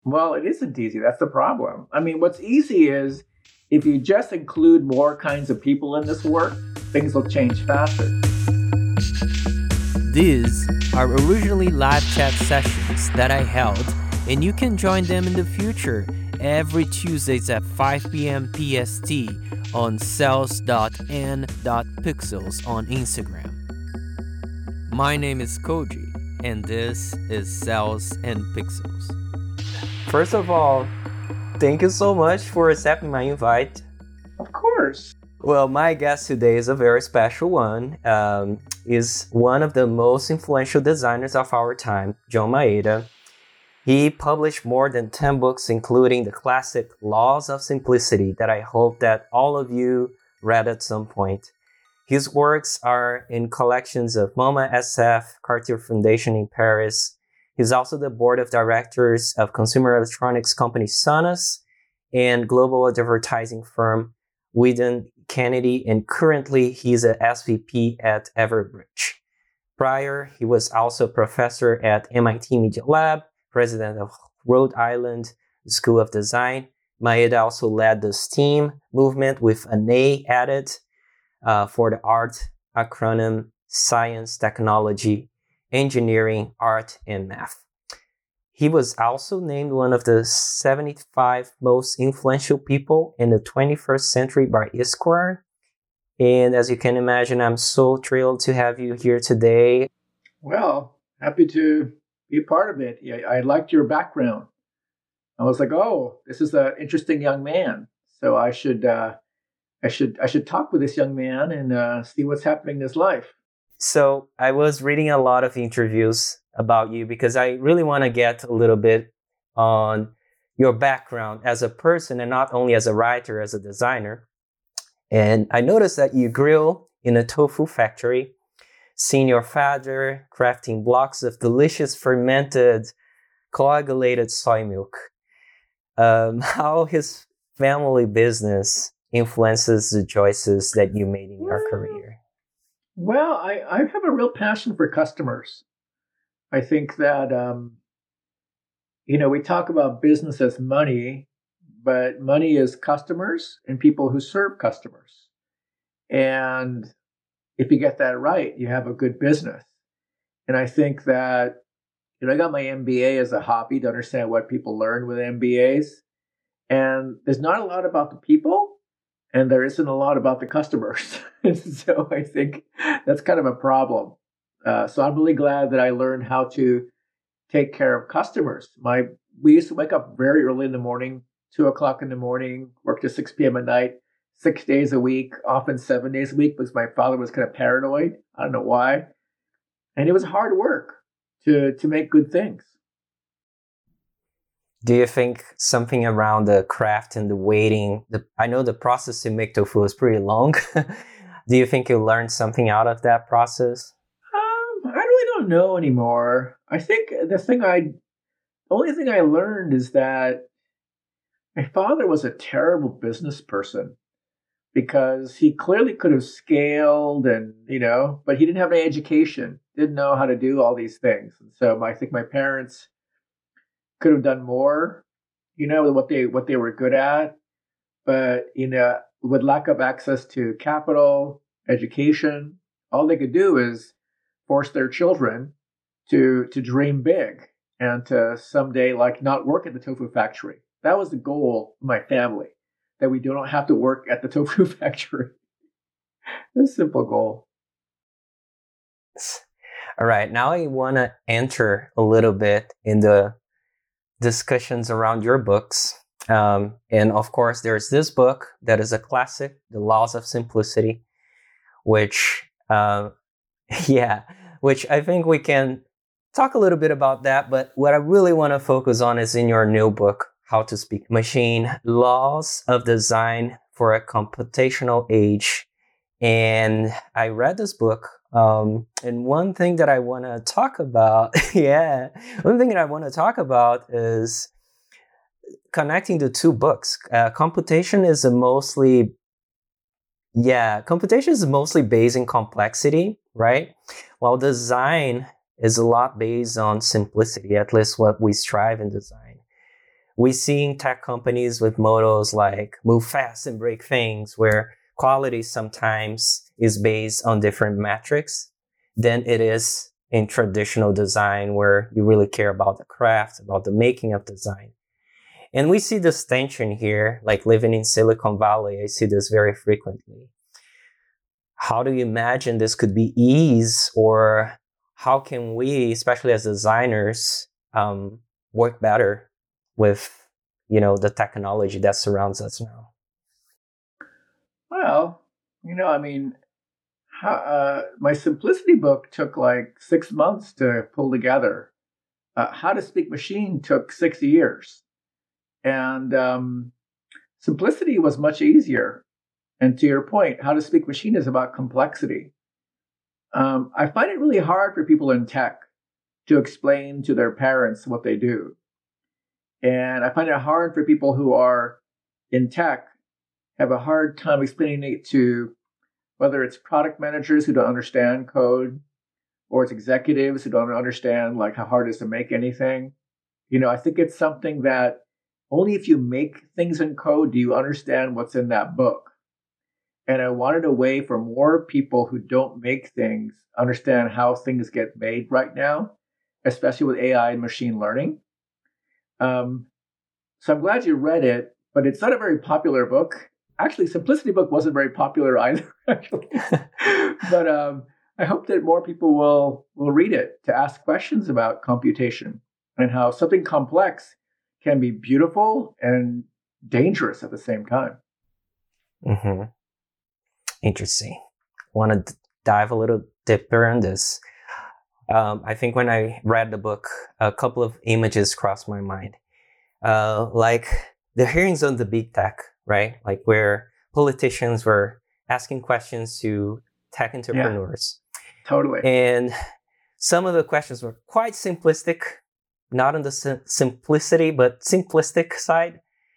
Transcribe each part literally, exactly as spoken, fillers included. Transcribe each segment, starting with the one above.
Well, it isn't easy. That's the problem. I mean, what's easy is if you just include more kinds of people in this work, things will change faster. These are originally live chat sessions that I held, and you can join them in the future every Tuesdays at five p.m. P S T on cells dot n dot pixels on Instagram. My name is Koji, and this is Cells and Pixels. First of all, thank you so much for accepting my invite. Of course. Well, my guest today is a very special one. Um, is one of the most influential designers of our time, John Maeda. He published more than ten books, including the classic Laws of Simplicity that I hope that all of you read at some point. His works are in collections of MoMA S F, Cartier Foundation in Paris. He's also the board of directors of consumer electronics company Sonos and global advertising firm Wieden Kennedy, and currently he's a S V P at Everbridge. Prior, he was also a professor at M I T Media Lab, president of Rhode Island School of Design. Maeda also led the STEAM movement with an A added uh, for the art acronym Science, Technology, Engineering, Art, and Math. He was also named one of the seventy-five most influential people in the twenty-first century by Esquire. And as you can imagine, I'm so thrilled to have you here today. Well, happy to be a part of it. Yeah, I liked your background. I was like, oh, this is an interesting young man. So I should, uh, I should, I should talk with this young man and uh, see what's happening in his life. So I was reading a lot of interviews about you because I really want to get a little bit on your background as a person and not only as a writer, as a designer. And I noticed that you grew in a tofu factory, seeing your father crafting blocks of delicious fermented coagulated soy milk. Um, how his family business influences the choices that you made in your career? Well, I, I have a real passion for customers. I think that, um, you know, we talk about business as money, but money is customers and people who serve customers. And if you get that right, you have a good business. And I think that, you know, I got my M B A as a hobby to understand what people learn with M B As. And there's not a lot about the people, and there isn't a lot about the customers. So I think that's kind of a problem. Uh, so I'm really glad that I learned how to take care of customers. My we used to wake up very early in the morning, two o'clock in the morning, work to six p.m. at night, six days a week, often seven days a week, because my father was kind of paranoid. I don't know why. And it was hard work to to make good things. Do you think something around the craft and the waiting, the, I know the process to make tofu is pretty long. Do you think you learned something out of that process? Um, I really don't know anymore. I think the thing I, the only thing I learned is that my father was a terrible business person because he clearly could have scaled and, you know, but he didn't have any education, didn't know how to do all these things. And so I think my parents could have done more, you know, what they what they were good at, but you know, with lack of access to capital, education, all they could do is force their children to to dream big and to someday like not work at the tofu factory. That was the goal of my family, that we do not have to work at the tofu factory. It's a simple goal. All right, now I want to enter a little bit in the discussions around your books. Um, and of course, there's this book that is a classic, The Laws of Simplicity, which, uh, yeah, which I think we can talk a little bit about that. But what I really want to focus on is in your new book, How to Speak Machine, Laws of Design for a Computational Age. And I read this book. Um, and one thing that I want to talk about, yeah, one thing that I want to talk about is connecting the two books. Uh, computation is a mostly, yeah, computation is mostly based in complexity, right? While design is a lot based on simplicity, at least what we strive in design. we see tech companies with mottos like move fast and break things, where quality sometimes is based on different metrics than it is in traditional design, where you really care about the craft, about the making of design. And we see this tension here, like living in Silicon Valley, I see this very frequently. How do you imagine this could be ease, or how can we, especially as designers, um, work better with, you know, the technology that surrounds us now? Well, you know, I mean, how, uh, my Simplicity book took like six months to pull together. Uh, How to Speak Machine took six years. And um, Simplicity was much easier. And to your point, How to Speak Machine is about complexity. Um, I find it really hard for people in tech to explain to their parents what they do. And I find it hard for people who are in tech, have a hard time explaining it to whether it's product managers who don't understand code, or it's executives who don't understand like how hard it is to make anything. You know, I think it's something that only if you make things in code do you understand what's in that book. And I wanted a way for more people who don't make things understand how things get made right now, especially with A I and machine learning. Um, so I'm glad you read it, but it's not a very popular book. Actually, Simplicity book wasn't very popular either, actually. But um, I hope that more people will, will read it to ask questions about computation and how something complex can be beautiful and dangerous at the same time. Mm-hmm. Interesting. Want to dive a little deeper on this. Um, I think when I read the book, a couple of images crossed my mind. Uh, like the hearings on the big tech, right? Like where politicians were asking questions to tech entrepreneurs. Yeah, totally. And some of the questions were quite simplistic, not on the sim- simplicity, but simplistic side,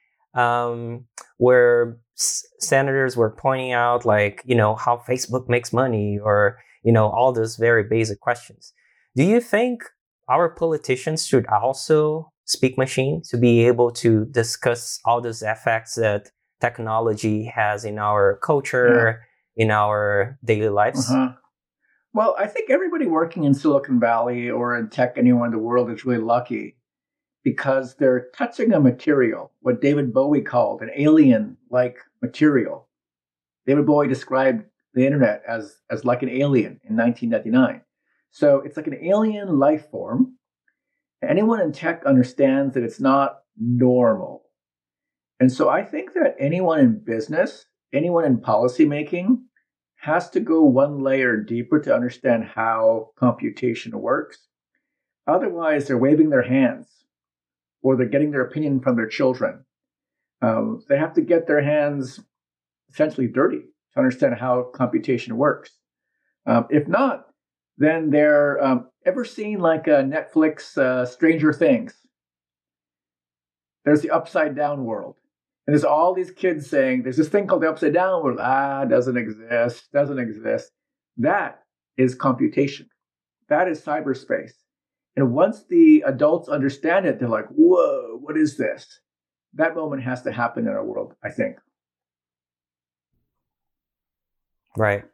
um, where s- senators were pointing out, like, you know, how Facebook makes money, or, you know, all those very basic questions. Do you think our politicians should also speak machine to be able to discuss all those effects that technology has in our culture, yeah. in our daily lives? Uh-huh. Well, I think everybody working in Silicon Valley or in tech anywhere in the world is really lucky, because they're touching a material, what David Bowie called an alien-like material. David Bowie described the internet as, as like an alien in nineteen ninety-nine. So it's like an alien life form. Anyone in tech understands that it's not normal. And so I think that anyone in business, anyone in policymaking, has to go one layer deeper to understand how computation works. Otherwise, they're waving their hands, or they're getting their opinion from their children. Um, they have to get their hands essentially dirty to understand how computation works. Um, if not, then they're um, ever seen like a Netflix uh, Stranger Things? There's the upside down world. And there's all these kids saying, there's this thing called the upside down world. Ah, doesn't exist, doesn't exist. That is computation. That is cyberspace. And once the adults understand it, they're like, whoa, what is this? That moment has to happen in our world, I think. Right.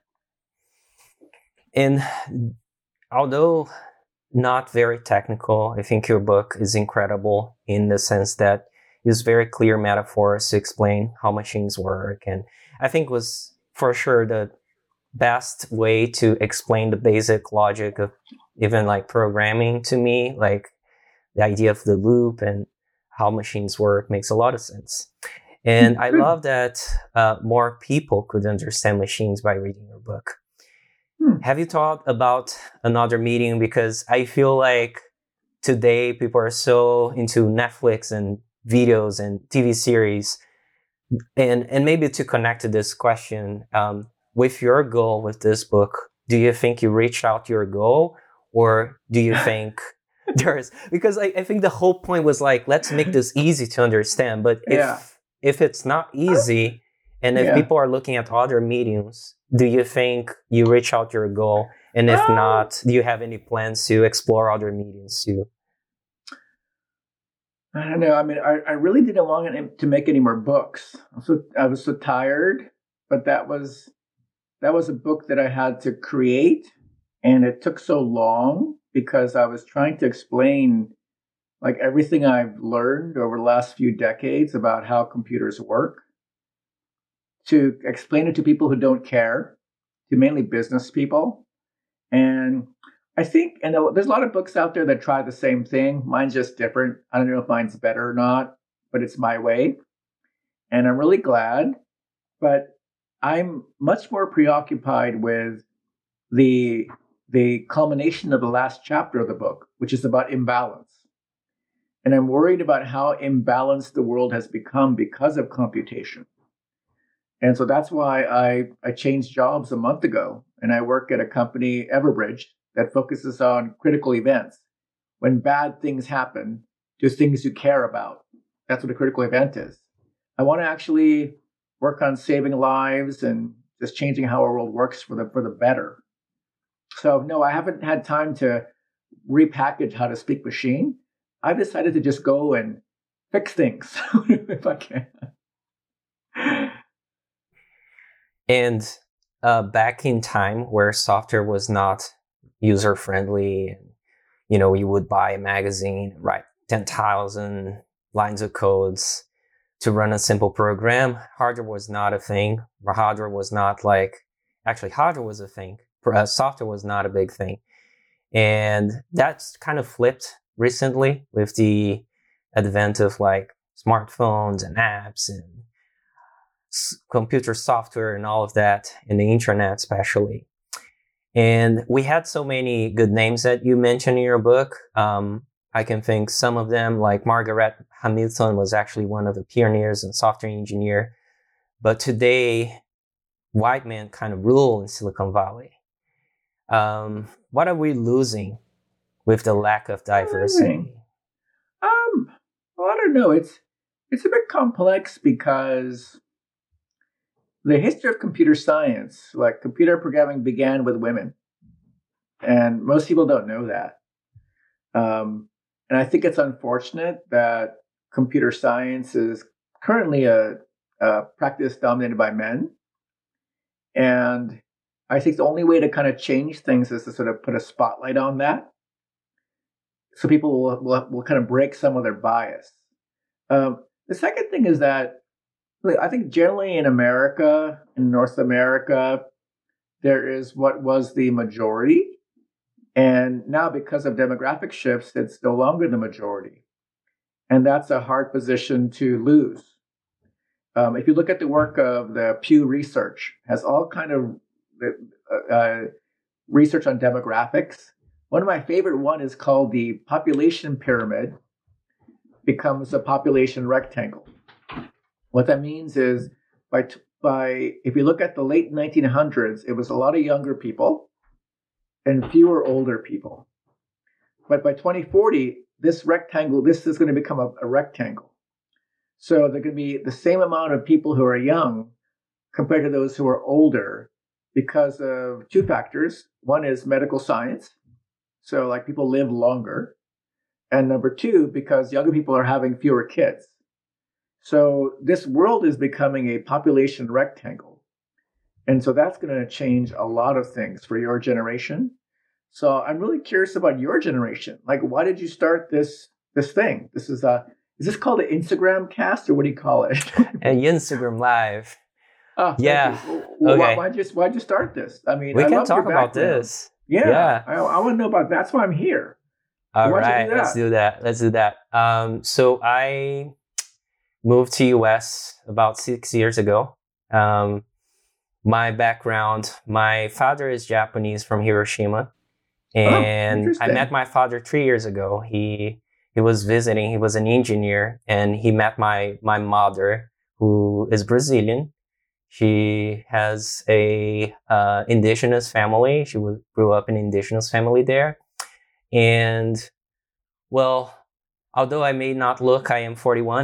And although not very technical, I think your book is incredible in the sense that use very clear metaphors to explain how machines work. And I think was for sure the best way to explain the basic logic of even like programming to me, like the idea of the loop and how machines work makes a lot of sense. And I love that uh, more people could understand machines by reading your book. Hmm. Have you thought about another medium? Because I feel like today people are so into Netflix and videos and T V series. And, and maybe to connect to this question, um, with your goal with this book, do you think you reached out to your goal? Or do you think there's... Because I, I think the whole point was like, let's make this easy to understand. But if yeah. if it's not easy, and if yeah. people are looking at other mediums, do you think you reach out your goal? And if um, not, do you have any plans to explore other mediums too? I don't know. I mean, I, I really didn't want to make any more books. So I was so tired, but that was that was a book that I had to create, and it took so long because I was trying to explain like everything I've learned over the last few decades about how computers work, to explain it to people who don't care, to mainly business people. And I think, and there's a lot of books out there that try the same thing. Mine's just different. I don't know if mine's better or not, but it's my way. And I'm really glad. But I'm much more preoccupied with the, the culmination of the last chapter of the book, which is about imbalance. And I'm worried about how imbalanced the world has become because of computation. And so that's why I, I changed jobs a month ago. And I work at a company, Everbridge, that focuses on critical events. When bad things happen, just things you care about. That's what a critical event is. I want to actually work on saving lives and just changing how our world works for the for the better. So no, I haven't had time to repackage how to speak machine. I've decided to just go and fix things if I can. And uh, back in time where software was not user-friendly, you know, you would buy a magazine, write ten thousand lines of codes to run a simple program. Hardware was not a thing. Hardware was not like, actually hardware was a thing. Uh, software was not a big thing. And that's kind of flipped recently with the advent of like smartphones and apps and s- computer software and all of that, and the internet especially. And we had so many good names that you mentioned in your book. Um, I can think some of them, like Margaret Hamilton was actually one of the pioneers in software engineer. But today, white men kind of rule in Silicon Valley. Um, what are we losing with the lack of diversity? Um, well, I don't know. It's it's a bit complex because the history of computer science, like computer programming, began with women, and most people don't know that. Um, and I think it's unfortunate that computer science is currently a, a practice dominated by men. And I think the only way to kind of change things is to sort of put a spotlight on that, so people will, will, will kind of break some of their bias. Um, the second thing is that I think generally in America, in North America, there is what was the majority. And now because of demographic shifts, it's no longer the majority. And that's a hard position to lose. Um, if you look at the work of the Pew Research, has all kind of uh, uh, research on demographics. One of my favorite one is called the population pyramid becomes a population rectangle. What that means is by, by if you look at the late nineteen hundreds, it was a lot of younger people and fewer older people. But by twenty forty, this rectangle, this is going to become a, a rectangle. So there going to be the same amount of people who are young compared to those who are older because of two factors. One is medical science. So like people live longer. And number two, because younger people are having fewer kids. So this world is becoming a population rectangle. And so that's going to change a lot of things for your generation. So I'm really curious about your generation. Like, why did you start this this thing? This is a is this called an Instagram cast, or what do you call it? And Instagram Live. Oh, yeah. Well, okay. why, why'd you why'd you start this? I mean, we I can love talk your about background. this. Yeah, yeah. I, I want to know about that. That's why I'm here. All why'd right, you do let's do that. Let's do that. Um, so I moved to U S about six years ago. Um, my background, my father is Japanese from Hiroshima. And oh, I met my father three years ago. He he was visiting. He was an engineer, and he met my my mother, who is Brazilian. She has a uh, indigenous family. She was, grew up in an indigenous family there. And well, although I may not look, I am forty-one,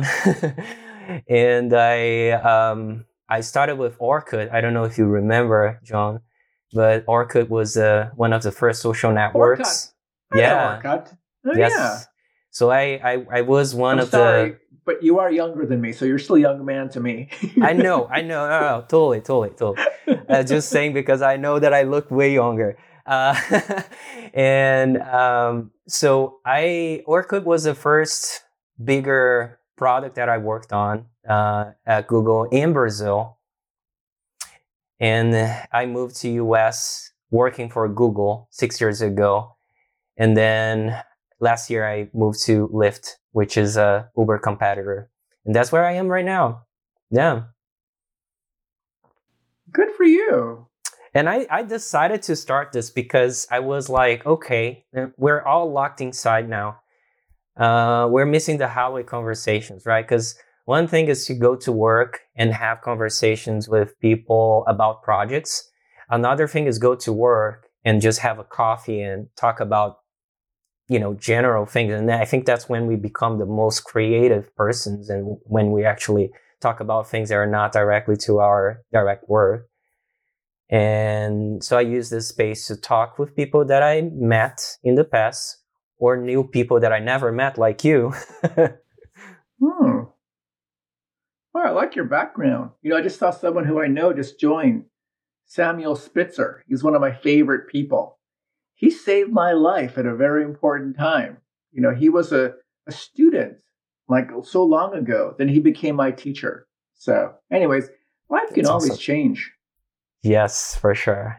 and I um I started with Orkut. I don't know if you remember, John. But Orkut was uh, one of the first social networks. Orkut. I yeah. know Orkut. Oh, yes. yeah. So I, I, I was one I'm of sorry, the... but you are younger than me, so you're still a young man to me. I know, I know, no, no, totally, totally, totally. Uh, just saying because I know that I look way younger. Uh, and um, so I, Orkut was the first bigger product that I worked on uh, at Google in Brazil. And I moved to U S working for Google six years ago. And then last year I moved to Lyft, which is a Uber competitor. And that's where I am right now. Yeah. Good for you. And I, I decided to start this because I was like, okay, we're all locked inside now. Uh, we're missing the hallway conversations, right? Because one thing is to go to work and have conversations with people about projects. Another thing is go to work and just have a coffee and talk about, you know, general things. And I think that's when we become the most creative persons, and when we actually talk about things that are not directly to our direct work. And so I use this space to talk with people that I met in the past, or new people that I never met, like you. Hmm. Well, I like your background. You know, I just saw someone who I know just join, Samuel Spitzer. He's one of my favorite people. He saved my life at a very important time. You know, he was a, a student like so long ago. Then he became my teacher. So anyways, life can That's always awesome. change. Yes, for sure.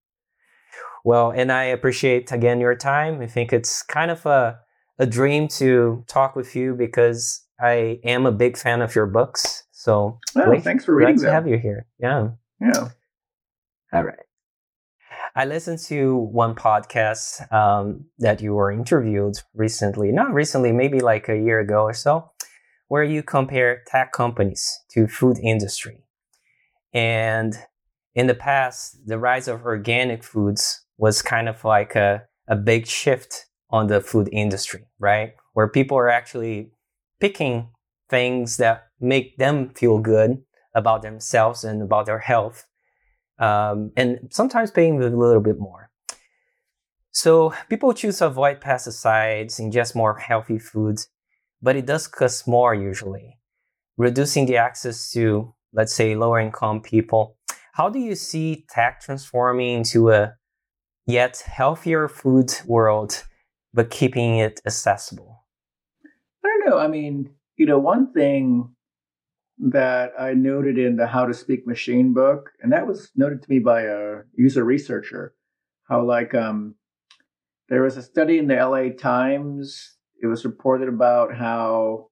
Well, and I appreciate, again, your time. I think it's kind of a, a dream to talk with you because I am a big fan of your books. So Oh, glad, thanks for reading glad to them. have you here. Yeah. Yeah. All right. I listened to one podcast um, that you were interviewed recently, not recently, maybe like a year ago or so, where you compare tech companies to food industry. And in the past, the rise of organic foods was kind of like a, a big shift on the food industry, right? Where people are actually picking things that make them feel good about themselves and about their health. Um, and sometimes paying a little bit more. So people choose to avoid pesticides, ingest more healthy foods, but it does cost more usually, reducing the access to, let's say, lower income people. How do you see tech transforming into a yet healthier food world, but keeping it accessible? I don't know. I mean, you know, one thing that I noted in the How to Speak Machine book, and that was noted to me by a user researcher, how like um, there was a study in the L A Times. It was reported about how,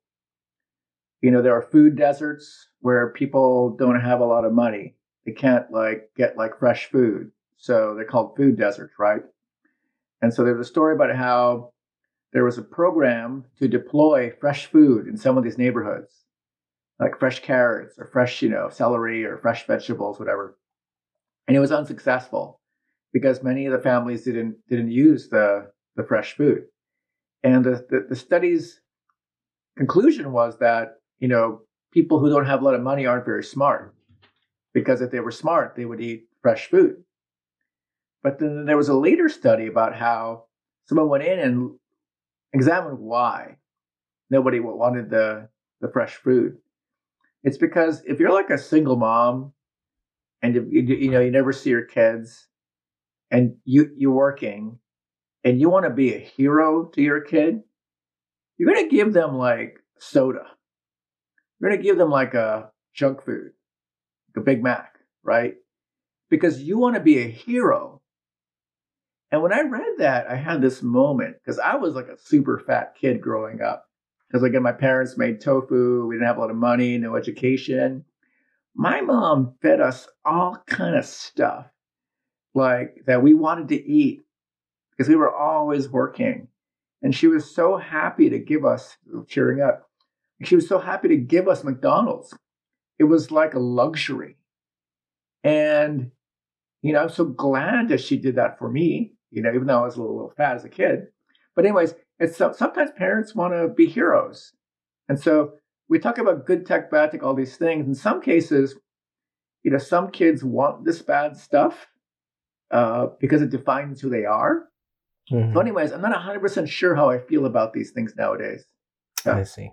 you know, there are food deserts where people don't have a lot of money. They can't like get like fresh food. So they're called food deserts, right? And so there's a story about how there was a program to deploy fresh food in some of these neighborhoods, like fresh carrots or fresh, you know, celery or fresh vegetables, whatever. And it was unsuccessful because many of the families didn't didn't use the, the fresh food. And the, the, the study's conclusion was that, you know, people who don't have a lot of money aren't very smart, because if they were smart, they would eat fresh food. But then there was a later study about how someone went in and examined why nobody wanted the, the fresh food. It's because if you're like a single mom and you, you, you know you never see your kids and you you're working and you want to be a hero to your kid, you're going to give them like soda. You're going to give them like a junk food, like a Big Mac, right? Because you want to be a hero. And when I read that, I had this moment because I was like a super fat kid growing up. Because again, my parents made tofu. We didn't have a lot of money, no education. My mom fed us all kind of stuff like that we wanted to eat because we were always working. And she was so happy to give us, cheering up, she was so happy to give us McDonald's. It was like a luxury. And, you know, I'm so glad that she did that for me, you know, even though I was a little, little fat as a kid. But anyways, it's sometimes parents want to be heroes. And so we talk about good tech, bad tech, all these things. In some cases, you know, some kids want this bad stuff uh, because it defines who they are. Mhm. So, anyways, I'm not one hundred percent sure how I feel about these things nowadays. Yeah. I see.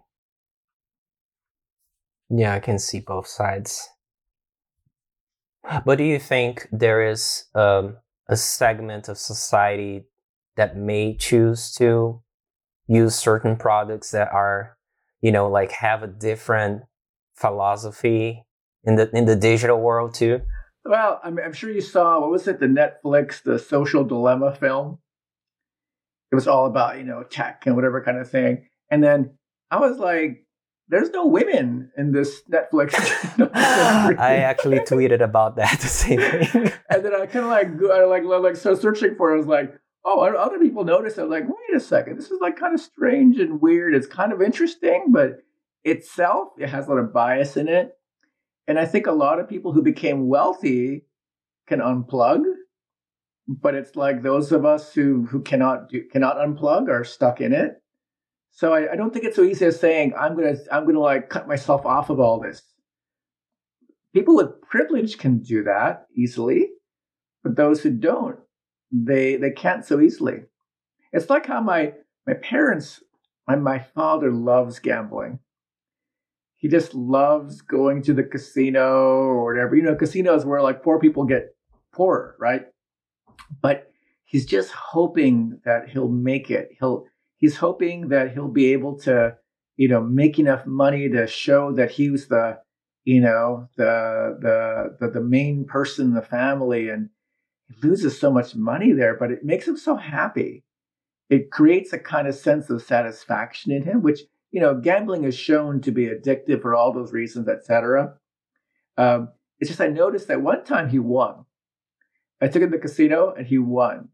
Yeah, I can see both sides. But do you think there is um, a segment of society that may choose to use certain products that are, you know, like have a different philosophy in the in the digital world too? Well, I'm, I'm sure you saw, what was it, the Netflix, the Social Dilemma film? It was all about, you know, tech and whatever kind of thing. And then I was like, there's no women in this Netflix I actually tweeted about that, the same thing. And then I kind of like, go- I like, like, started searching for it. I was like, oh, other people noticed it. I'm like, wait a second, this is like kind of strange and weird. It's kind of interesting, but itself, it has a lot of bias in it. And I think a lot of people who became wealthy can unplug, but it's like those of us who who cannot do cannot unplug are stuck in it. So I, I don't think it's so easy as saying I'm gonna I'm gonna like cut myself off of all this. People with privilege can do that easily, but those who don't, they they can't so easily. It's like how my my parents, my my father loves gambling. He just loves going to the casino or whatever. You know, casinos where like poor people get poorer, right? But he's just hoping that he'll make it. He'll he's hoping that he'll be able to, you know, make enough money to show that he was the, you know, the the the, the main person in the family, and he loses so much money there, but it makes him so happy. It creates a kind of sense of satisfaction in him, which, you know, gambling is shown to be addictive for all those reasons, et cetera. Um, it's just I noticed that one time he won. I took him to the casino and he won.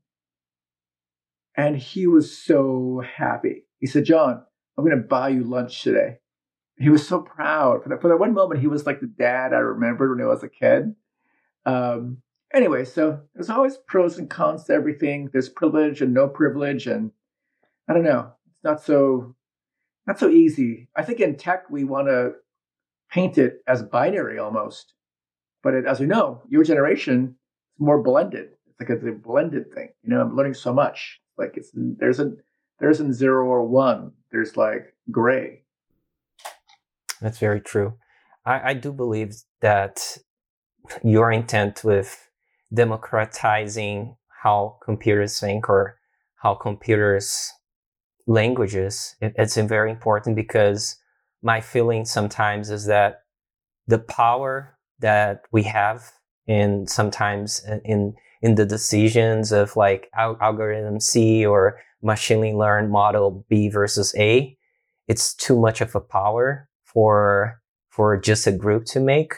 And he was so happy. He said, John, I'm going to buy you lunch today. He was so proud. For that, for that one moment, he was like the dad I remembered when I was a kid. Um, anyway, so there's always pros and cons to everything. There's privilege and no privilege. And I don't know. It's not so not so easy. I think in tech, we want to paint it as binary almost. But it, as we know, your generation is more blended. It's like a, a blended thing. You know, I'm learning so much. Like it's there's a there isn't zero or one. There's like gray. That's very true. I, I do believe that your intent with democratizing how computers think or how computers languages, it, it's very important, because my feeling sometimes is that the power that we have in sometimes in in the decisions of like al- algorithm C or machine learned model B versus A, it's too much of a power for for just a group to make,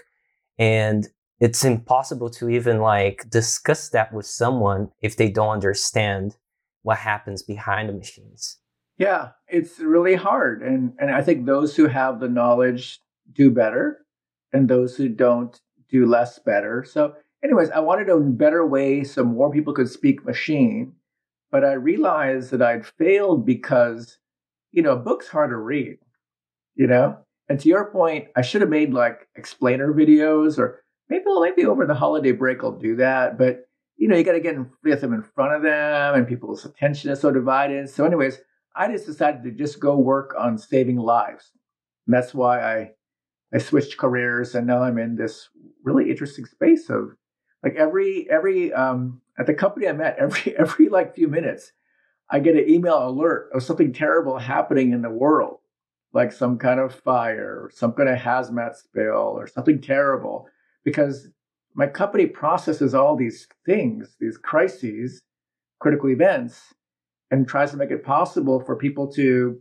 and it's impossible to even like discuss that with someone if they don't understand what happens behind the machines. Yeah, it's really hard. And and I think those who have the knowledge do better, and those who don't do less better. So anyways, I wanted a better way so more people could speak machine, but I realized that I'd failed because, you know, a book's hard to read, you know? And to your point, I should have made like explainer videos, or maybe maybe over the holiday break I'll do that. But you know, you got to get in, get them in front of them, and people's attention is so divided. So, anyways, I just decided to just go work on saving lives. And that's why I I switched careers, and now I'm in this really interesting space of like every every um, at the company I'm at, every every like few minutes, I get an email alert of something terrible happening in the world, like some kind of fire, or some kind of hazmat spill, or something terrible, because my company processes all these things, these crises, critical events, and tries to make it possible for people to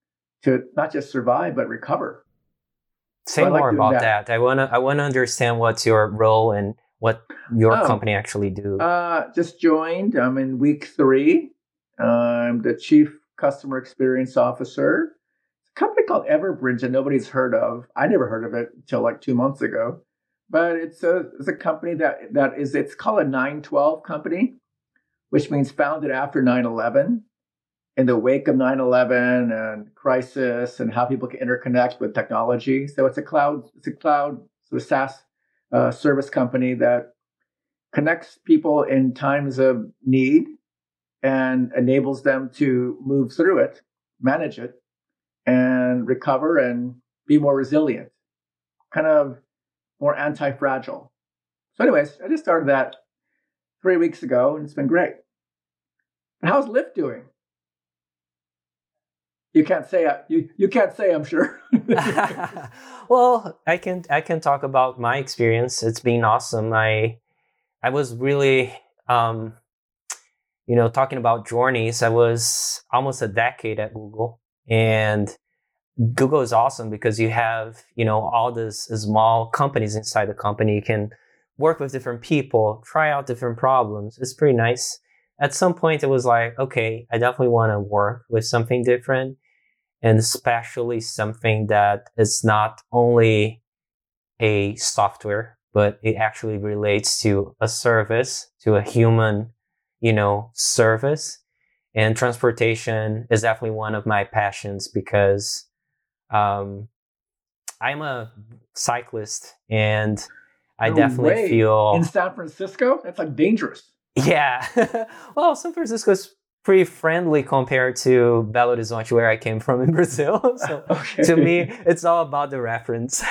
to not just survive but recover. Say So I like more doing about that. that. I wanna I wanna understand what's your role and what your Oh, company actually do. uh, just joined. I'm in week three. I'm the chief customer experience officer. It's a company called Everbridge that nobody's heard of. I never heard of it until like two months ago. But it's a it's a company that that is it's called a nine twelve company, which means founded after nine eleven. In the wake of nine eleven and crisis, and how people can interconnect with technology. So it's a cloud, it's a cloud sort of SaaS uh, service company that connects people in times of need and enables them to move through it, manage it, and recover and be more resilient, kind of more anti-fragile. So anyways, I just started that three weeks ago, and it's been great. And how's Lyft doing? You can't say you you can't say, I'm sure. Well, I can I can talk about my experience. It's been awesome. I I was really um, you know, talking about journeys. I was almost a decade at Google, and Google is awesome because you have, you know, all these small companies inside the company. You can work with different people, try out different problems. It's pretty nice. At some point, it was like, okay, I definitely want to work with something different, and especially something that is not only a software, but it actually relates to a service, to a human, you know, service. And transportation is definitely one of my passions because um, I'm a cyclist, and I No definitely way. feel In San Francisco, that's like dangerous. Yeah. Well, San Francisco is pretty friendly compared to Belo Horizonte, where I came from in Brazil. So Okay. to me, it's all about the reference.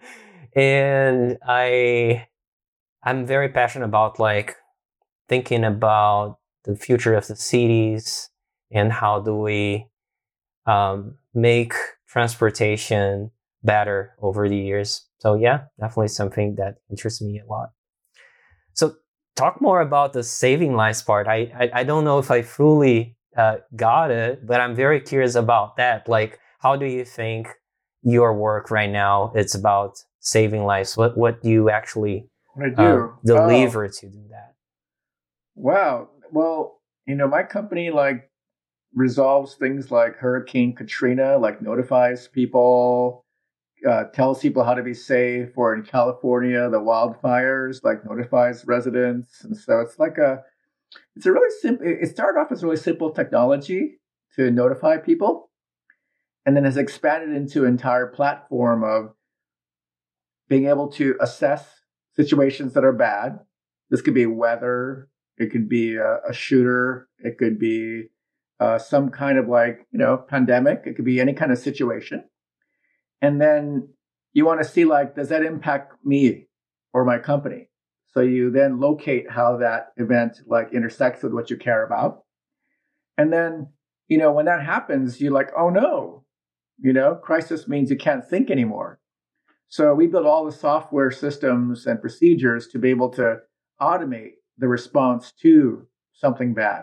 And I, I'm very passionate about like thinking about the future of the cities and how do we um, make transportation better over the years. So yeah, definitely something that interests me a lot. So talk more about the saving lives part. I, I, I don't know if I fully uh, got it, but I'm very curious about that. Like, how do you think your work right now it's about saving lives? What what do you actually What I do? uh, deliver Oh, to do that? wow. Well, you know, my company like resolves things like Hurricane Katrina, like notifies people, uh, tells people how to be safe, or in California, the wildfires, like notifies residents. And so it's like a, it's a really simple, it started off as really simple technology to notify people, and then has expanded into an entire platform of being able to assess situations that are bad. This could be weather, it could be a, a shooter, it could be uh, some kind of like, you know, pandemic, it could be any kind of situation. And then you want to see like, does that impact me or my company? So you then locate how that event like intersects with what you care about. And then, you know, when that happens, you're like, oh no, you know, crisis means you can't think anymore. So we built all the software systems and procedures to be able to automate the response to something bad.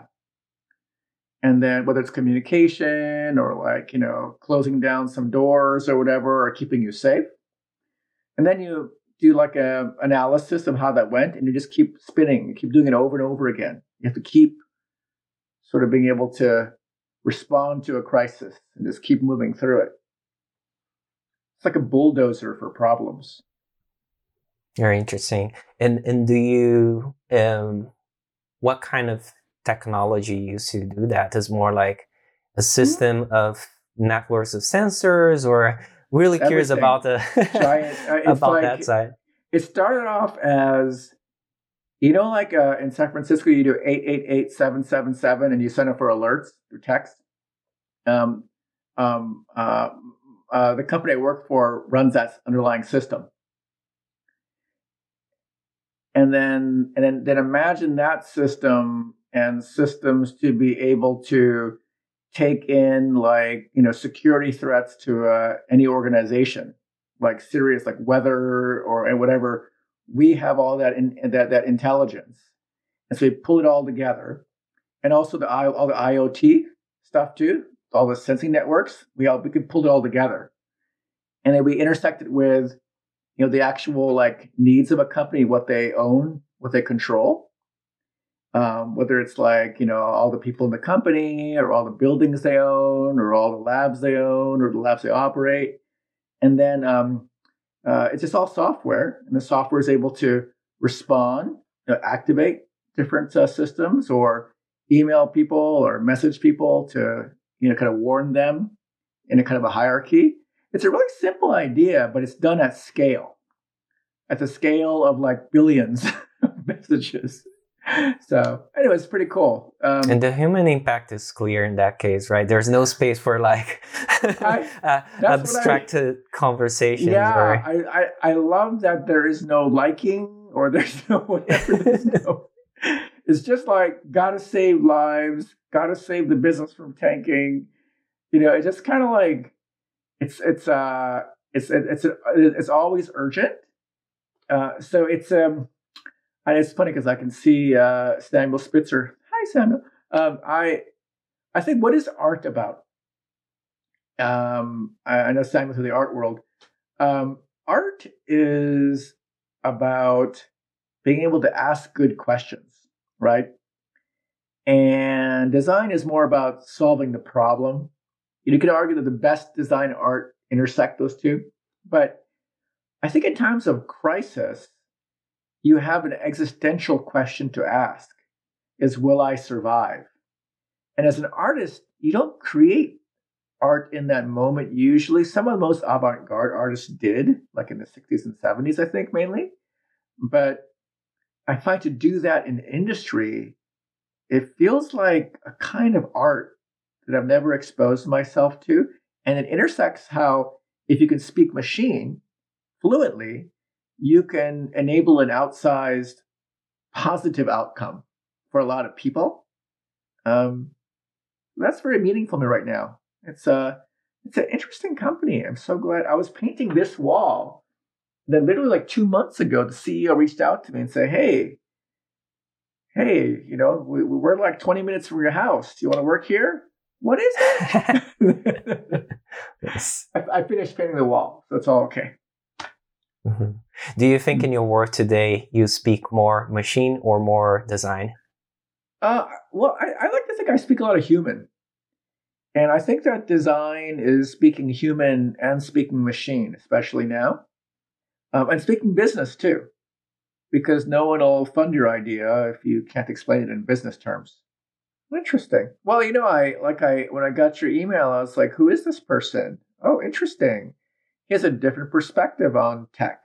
And then whether it's communication or like, you know, closing down some doors or whatever, or keeping you safe. And then you do like a analysis of how that went, and you just keep spinning, you keep doing it over and over again. You have to keep sort of being able to respond to a crisis and just keep moving through it. It's like a bulldozer for problems. Very interesting. And and do you um, what kind of technology you use to do that? Is more like a system mm-hmm. of networks of sensors, or really curious Everything. about the Giant, uh, about like, that side? It started off as, you know, like uh, in San Francisco, you do eight eight eight, seven seven seven and you send it for alerts through text. Um, um, uh, uh, the company I work for runs that underlying system. And then, and then, then imagine that system and systems to be able to take in like, you know, security threats to uh, any organization, like serious, like weather or whatever. We have all that in that that intelligence, and so we pull it all together, and also the all the IoT stuff too, all the sensing networks. We all we can pull it all together, and then we intersect it with, you know, the actual like needs of a company, what they own, what they control, um, whether it's like, you know, all the people in the company or all the buildings they own or all the labs they own or the labs they operate, and then. Um, Uh, it's just all software, and the software is able to respond, uh, activate different uh, systems, or email people or message people to, you know, kind of warn them in a kind of a hierarchy. It's a really simple idea, but it's done at scale, at the scale of like billions of messages. So anyway, it's pretty cool. Um, and the human impact is clear in that case, right? There's no space for like I, uh, abstracted I, conversations. Yeah, right? I, I I love that there is no liking or there's no whatever. There's no. It's just like gotta save lives, gotta save the business from tanking. You know, it's just kind of like it's it's uh it's it's it's, it's always urgent. Uh, so it's um. And it's funny because I can see uh, Samuel Spitzer. Hi, Samuel. Um, I I think what is art about? Um, I, I know Samuel's in the art world. Um, art is about being able to ask good questions, right? And design is more about solving the problem. You could argue that the best design and art intersect those two, but I think in times of crisis, you have an existential question to ask is, will I survive? And as an artist, you don't create art in that moment usually. Some of the most avant-garde artists did, like in the sixties and seventies, I think, mainly. But I find to do that in industry, it feels like a kind of art that I've never exposed myself to. And it intersects how, if you can speak machine fluently, you can enable an outsized positive outcome for a lot of people. Um, that's very meaningful to me right now. It's a it's an interesting company. I'm so glad. I was painting this wall. Then literally like two months ago, the C E O reached out to me and said, "Hey, hey, you know, we, we're like twenty minutes from your house. Do you want to work here? What is it?" Yes. I, I finished painting the wall, so it's all okay. Mm-hmm. Do you think in your work today you speak more machine or more design? Uh, well, I, I like to think I speak a lot of human. And I think that design is speaking human and speaking machine, especially now. Um, and speaking business too, because no one will fund your idea if you can't explain it in business terms. Interesting. Well, you know, I like I when I got your email, I was like, who is this person? Oh, interesting. He has a different perspective on tech.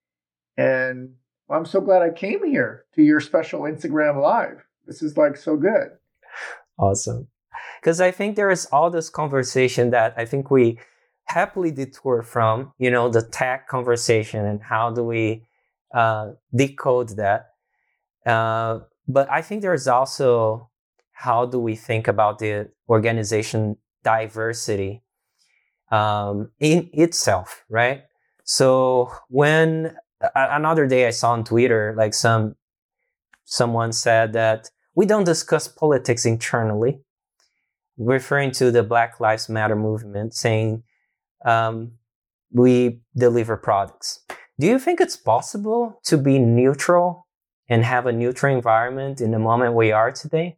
And well, I'm so glad I came here to your special Instagram Live. This is like so good. Awesome. Because I think there is all this conversation that I think we happily detour from, you know, the tech conversation and how do we uh, decode that. Uh, but I think there's also how do we think about the organization diversity um, in itself, right? So when another day I saw on Twitter, like some someone said that we don't discuss politics internally, referring to the Black Lives Matter movement, saying um, we deliver products. Do you think it's possible to be neutral and have a neutral environment in the moment we are today?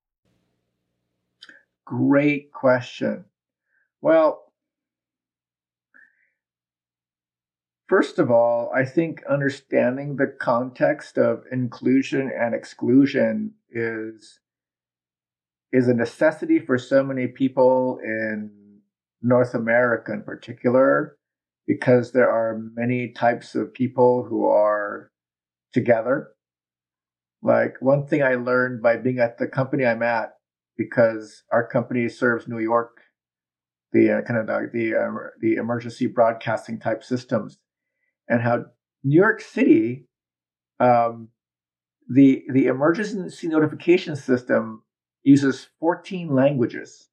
Great question. Well, first of all, I think understanding the context of inclusion and exclusion is is a necessity for so many people in North America in particular, because there are many types of people who are together. Like one thing I learned by being at the company I'm at, because our company serves New York, the uh, kind of the the, uh, the emergency broadcasting type systems, and how New York City, um, the the emergency notification system uses fourteen languages,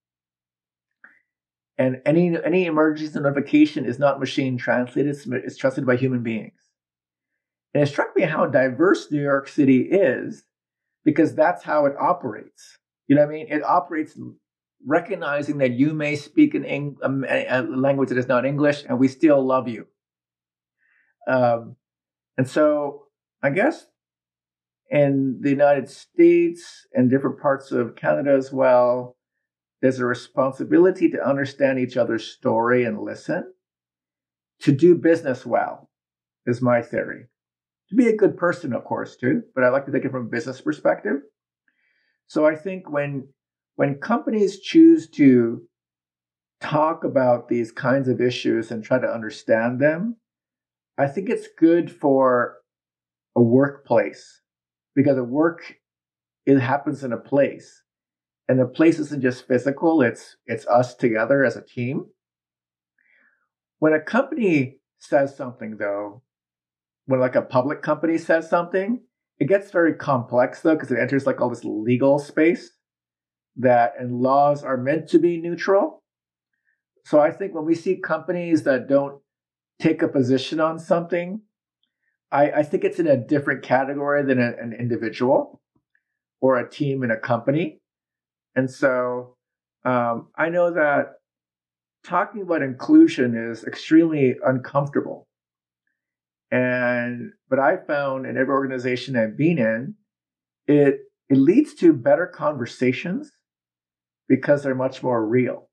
and any any emergency notification is not machine translated; it's, it's translated by human beings. And it struck me how diverse New York City is, because that's how it operates. You know what I mean? It operates recognizing that you may speak an Eng- a language that is not English, and we still love you. Um, and so I guess in the United States and different parts of Canada as well, there's a responsibility to understand each other's story and listen, to do business well, is my theory. To be a good person, of course, too, but I like to take it from a business perspective. So I think when when companies choose to talk about these kinds of issues and try to understand them, I think it's good for a workplace, because the work, it happens in a place. And the place isn't just physical, it's it's us together as a team. When a company says something, though, when like a public company says something, it gets very complex, though, because it enters like all this legal space that, and laws are meant to be neutral. So I think when we see companies that don't take a position on something, I, I think it's in a different category than a, an individual or a team in a company. And so um, I know that talking about inclusion is extremely uncomfortable. And but I found in every organization I've been in, it it leads to better conversations because they're much more real.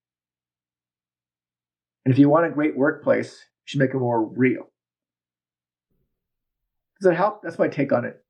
And if you want a great workplace, you should make it more real. Does that help? That's my take on it.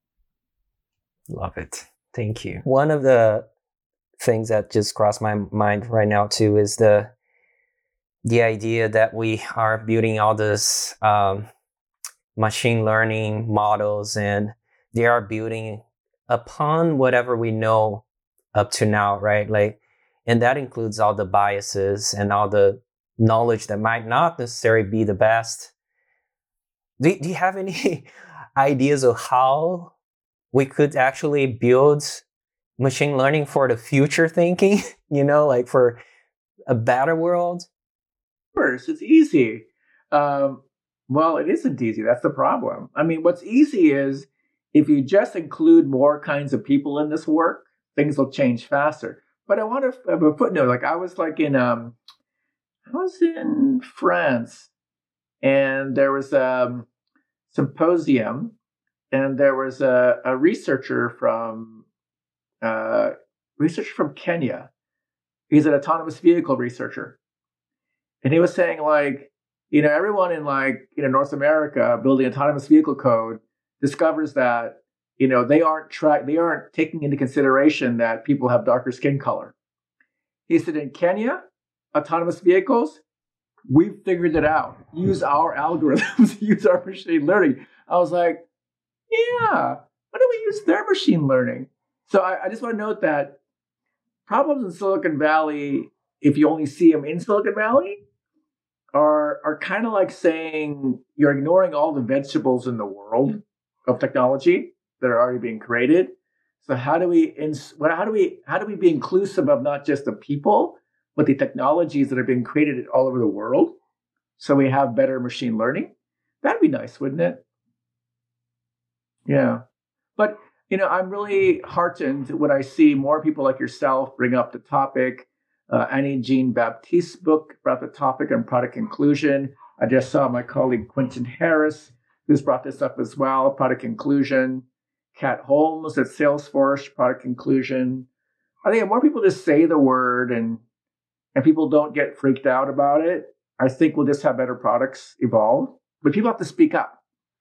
Love it. Thank you. One of the things that just crossed my mind right now too is the the idea that we are building all this um, machine learning models, and they are building upon whatever we know up to now, right? Like, and that includes all the biases and all the knowledge that might not necessarily be the best. Do, do you have any ideas of how we could actually build machine learning for the future thinking, you know, like for a better world? Of course, it's easy. Um, well, it isn't easy. That's the problem. I mean, what's easy is if you just include more kinds of people in this work, things will change faster. But I want to have a footnote. Like I was like in, um, I was in France, and there was a symposium, and there was a, a researcher from uh, researcher from Kenya. He's an autonomous vehicle researcher, and he was saying like, you know, everyone in like you know North America building autonomous vehicle code discovers that you know they aren't try they aren't taking into consideration that people have darker skin color. He said in Kenya, autonomous vehicles, we've figured it out. Use our algorithms, use our machine learning. I was like, yeah, why don't we use their machine learning? So I, I just want to note that problems in Silicon Valley, if you only see them in Silicon Valley, are, are kind of like saying you're ignoring all the vegetables in the world of technology that are already being created. So how do we ins- how do we how do we be inclusive of not just the people, but the technologies that are being created all over the world, so we have better machine learning? That'd be nice, wouldn't it? Yeah. But, you know, I'm really heartened when I see more people like yourself bring up the topic. Uh, Annie Jean Baptiste's book brought the topic on product inclusion. I just saw my colleague Quentin Harris, who's brought this up as well, product inclusion. Kat Holmes at Salesforce, product inclusion. I think if more people just say the word and and people don't get freaked out about it, I think we'll just have better products evolve. But people have to speak up.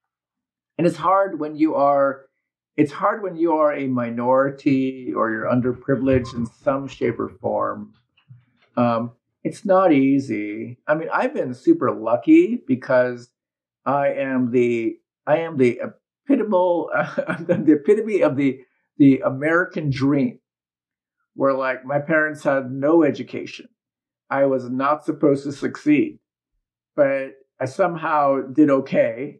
And it's hard when you are, it's hard when you are a minority or you're underprivileged in some shape or form. Um, it's not easy. I mean, I've been super lucky because I am the, I am the epitome, uh, the epitome of the, the American dream, where like my parents had no education. I was not supposed to succeed, but I somehow did okay.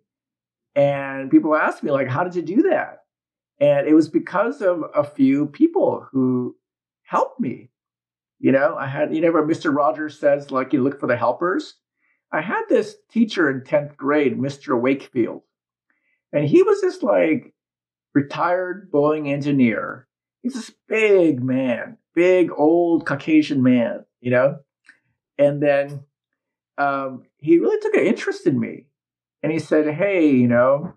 And people ask me, like, how did you do that? And it was because of a few people who helped me. You know, I had, you know, where Mister Rogers says, like, you look for the helpers. I had this teacher in tenth grade, Mister Wakefield, and he was this like retired Boeing engineer. He's this big man, big old Caucasian man, you know? And then um, he really took an interest in me. And he said, hey, you know,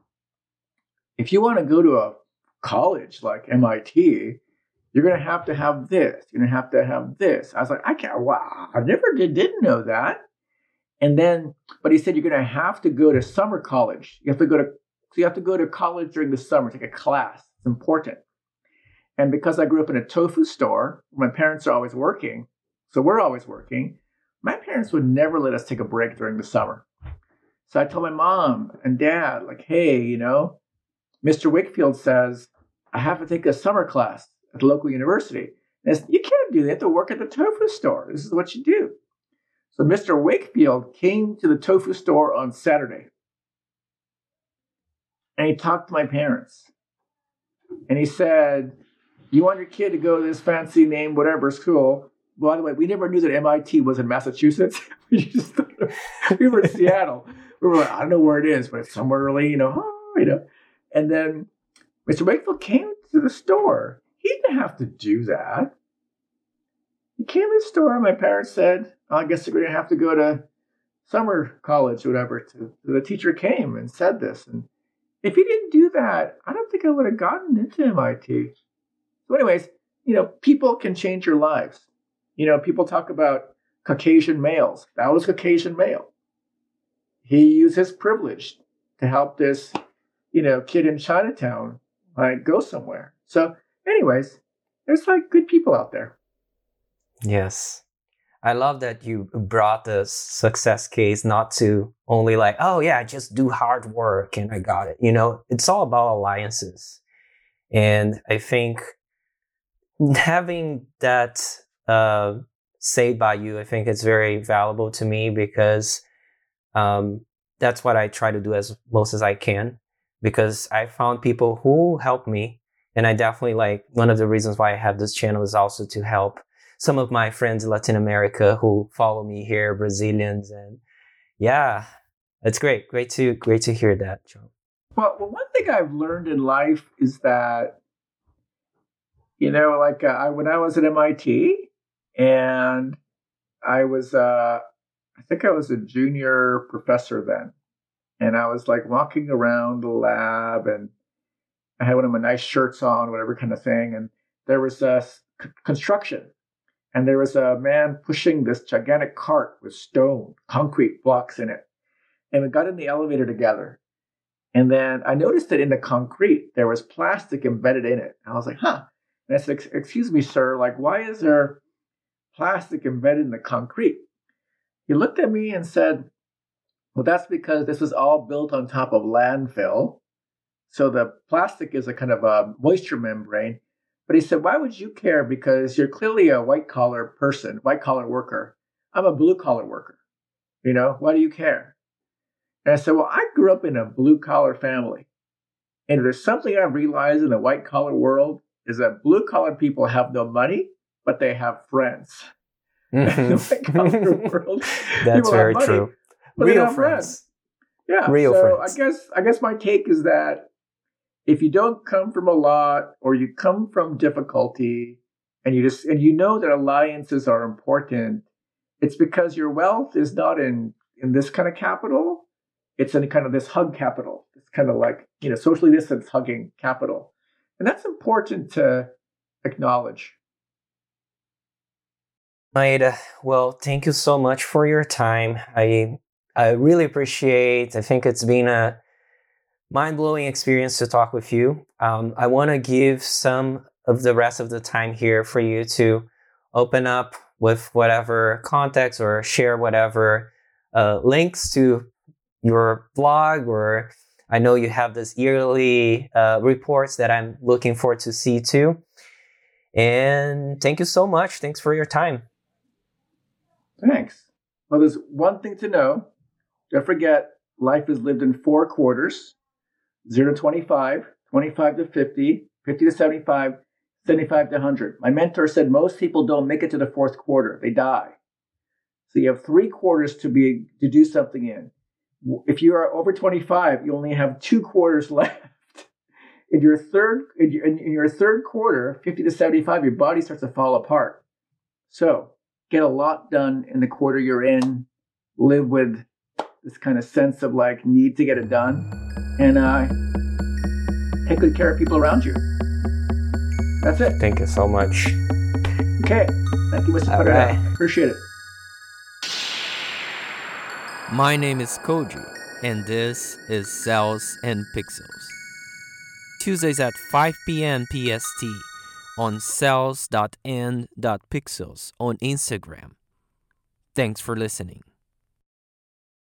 if you want to go to a college like M I T, you're going to have to have this. You're going to have to have this. I was like, I can't, wow, I never did, didn't know that. And then, but he said, you're going to have to go to summer college. You have to go to, so you have to go to college during the summer, take a class. It's important. And because I grew up in a tofu store, my parents are always working, so we're always working, my parents would never let us take a break during the summer. So I told my mom and dad, like, hey, you know, Mister Wakefield says, I have to take a summer class at the local university. And I said, you can't do that. You have to work at the tofu store. This is what you do. So Mister Wakefield came to the tofu store on Saturday. And he talked to my parents. And he said, you want your kid to go to this fancy name, whatever school. By the way, we never knew that M I T was in Massachusetts. we just thought we were in Seattle. We were like, I don't know where it is, but it's somewhere really, you know, oh, you know. And then Mister Wakefield came to the store. He didn't have to do that. He came to the store, and my parents said, oh, I guess we're going to have to go to summer college or whatever. To, the teacher came and said this. And if he didn't do that, I don't think I would have gotten into M I T. So anyways, you know, people can change your lives. You know, people talk about Caucasian males. That was Caucasian male. He used his privilege to help this, you know, kid in Chinatown like go somewhere. So anyways, there's like good people out there. Yes. I love that you brought the success case not to only like, oh yeah, just do hard work and I got it. You know, it's all about alliances. And I think having that uh, said by you, I think it's very valuable to me because um, that's what I try to do as most as I can, because I found people who help me. And I definitely like, one of the reasons why I have this channel is also to help some of my friends in Latin America who follow me here, Brazilians. And yeah, it's great. Great to, great to hear that, Joe. Well, well, one thing I've learned in life is that, you know, like uh, I, when I was at M I T and I was, uh, I think I was a junior professor then. And I was like walking around the lab and I had one of my nice shirts on, whatever kind of thing. And there was a c- construction. And there was a man pushing this gigantic cart with stone, concrete blocks in it. And we got in the elevator together. And then I noticed that in the concrete, there was plastic embedded in it. And I was like, huh. And I said, excuse me, sir, like, why is there plastic embedded in the concrete? He looked at me and said, well, that's because this was all built on top of landfill. So the plastic is a kind of a moisture membrane. But he said, why would you care? Because you're clearly a white-collar person, white-collar worker. I'm a blue-collar worker. You know, why do you care? And I said, well, I grew up in a blue-collar family. And if there's something I've realized in the white-collar world is that blue-collar people have no money, but they have friends. Mm-hmm. In the white-collar world, that's very money, true. Real friends. friends. Yeah. Real so friends. I guess, I guess my take is that if you don't come from a lot or you come from difficulty and you just and you know that alliances are important, it's because your wealth is not in, in this kind of capital. It's in kind of this hug capital. It's kind of like, you know, socially distanced hugging capital. And that's important to acknowledge. Maeda, well, thank you so much for your time. I I really appreciate, I think it's been a mind-blowing experience to talk with you. Um, I want to give some of the rest of the time here for you to open up with whatever context or share whatever uh, links to your blog, or I know you have this yearly uh, reports that I'm looking forward to see too. And thank you so much. Thanks for your time. Thanks. Well, there's one thing to know. Don't forget, life is lived in four quarters. zero to twenty-five, twenty-five to fifty, fifty to seventy-five, seventy-five to one hundred. My mentor said most people don't make it to the fourth quarter. They die. So you have three quarters to be to do something in. If you are over twenty-five, you only have two quarters left. In your third, in your, in your third quarter, fifty to seventy-five, your body starts to fall apart. So get a lot done in the quarter you're in. Live with this kind of sense of like need to get it done. And uh, take good care of people around you. That's it. Thank you so much. Okay. Thank you, Mister Parada. Right. Appreciate it. My name is Koji, and this is Cells and Pixels. Tuesdays at five p.m. P S T on cells dot n dot pixels on Instagram. Thanks for listening.